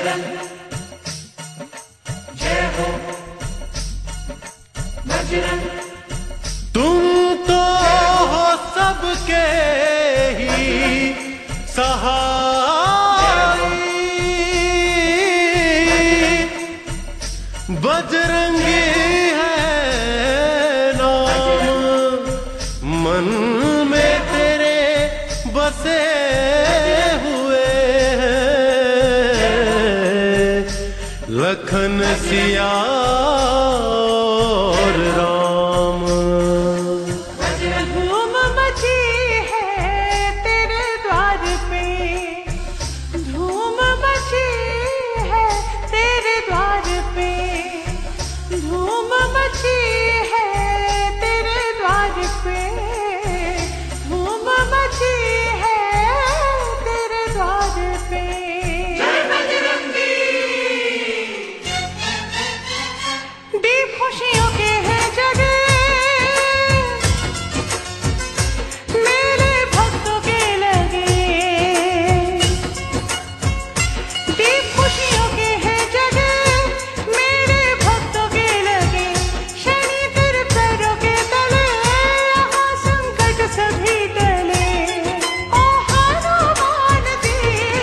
बजरंग जय हो बजरंग। तुम तो हो सबके ही सहाय, बजरंगी है नाम मन में तेरे बसे हुए हैं, लखन सिया और राम। धूम मची है तेरे द्वार पे, धूम मची है तेरे द्वार पे, धूम मची है तेरे द्वार पे, धूम मची है तेरे द्वार पे। जय बजरंगी। दीप खुशियों के हैं जगे मेरे भक्तों के लगे, दीप खुशियों के हैं जगे मेरे भक्तों के लगे, शनि तेरे पैरों के तले यहाँ संकट सभी टले। ओ हनुमान जी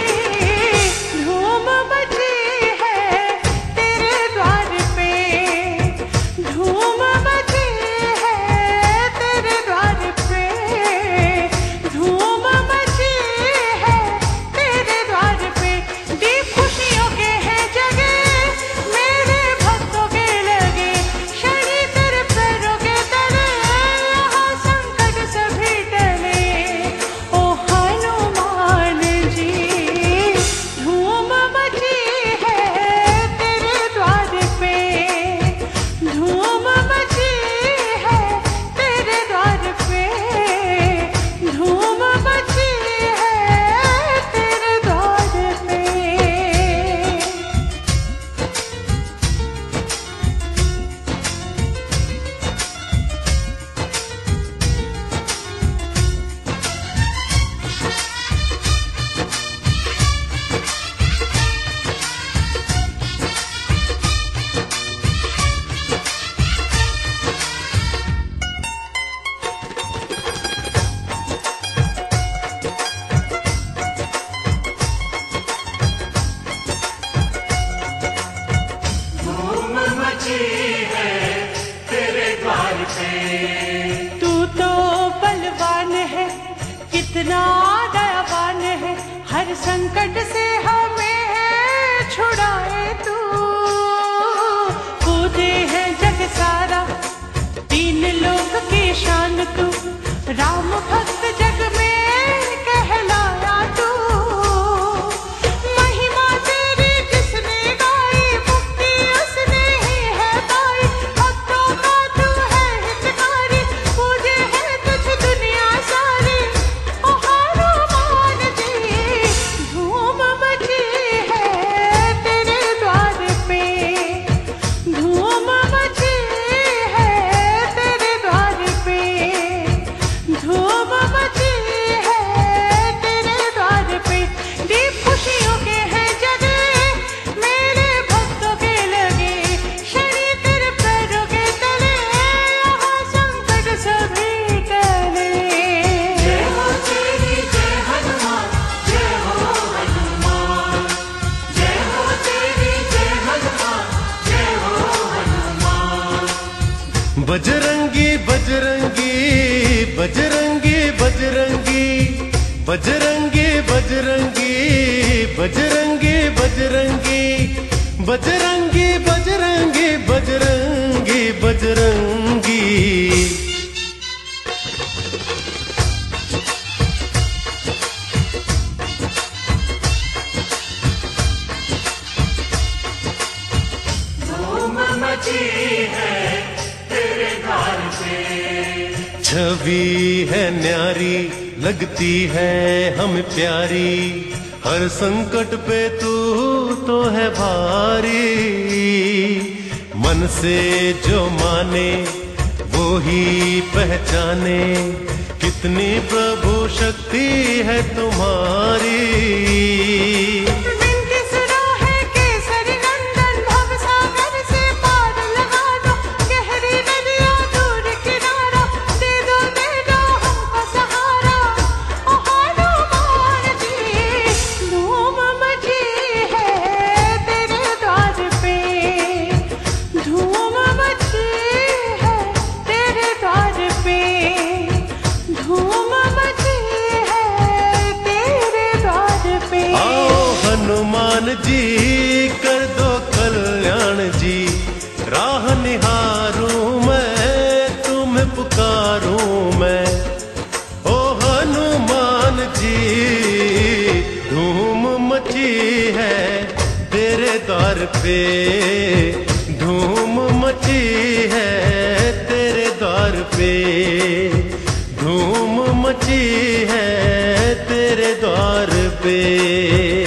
धूम मची है तेरे द्वार पे, धूम मची है तेरे द्वार पे, धूम मची है तेरे द्वार पे। दीप खुशियों के हैं जगे मेरे भक्तों के लगे, शनि तेरे पैरों के तले यहाँ संकट सभी टले। ओ हनुमान जी धूम मची है तेरे द्वार पे, धूम मची है तेरे द्वार पे, धूम मची है तेरे द्वार पे। धूम मची है तेरे द्वार पे। तू तो बलवान है कितना दयावान है, हर संकट से हमें छुड़ाए तू। पूजे है जग सारा तीन लोक की शान तू, राम भक्त जग में कहलाया तू। महिमा तेरी जिसने गाई मुक्ति उसने ही है पाई, भक्तों का तू है हितकारी, पूजे है तुझ दुनिया सारी। ओ हनुमान जी धूम मची है तेरे द्वार पे, धूम मची है तेरे द्वार पे, धूम मची है तेरे द्वार पे। दीप खुशियों के हैं जगे मेरे भक्तों के लगे, शनि तेरे पैरों के तले यहाँ संकट सभी टले। जय हो तेरी जय हनुमान, जय हो हनुमान, जय हो तेरी जय हनुमान, जय हो हनुमान। बजरंगी बजरंगी बजरंगी बजरंगी बजरंगी बजरंगी बजरंगी बजरंगी बजरंगी बजरंगी बजरंगी बजरंगी। धूम मची है तेरे द्वार पे। छवि है न्यारी लगती है हमें प्यारी, हर संकट पे तू तो है भारी। मन से जो माने वो ही पहचाने, कितनी प्रभु शक्ति है तुम्हारी। विनती सुना है कि जी कर दो कल्याण जी, राह निहारूं मैं, तुम्हें पुकारूं मैं। ओ हनुमान जी धूम मची है तेरे द्वार पे, धूम मची है तेरे द्वार पे, धूम मची है तेरे द्वार पे।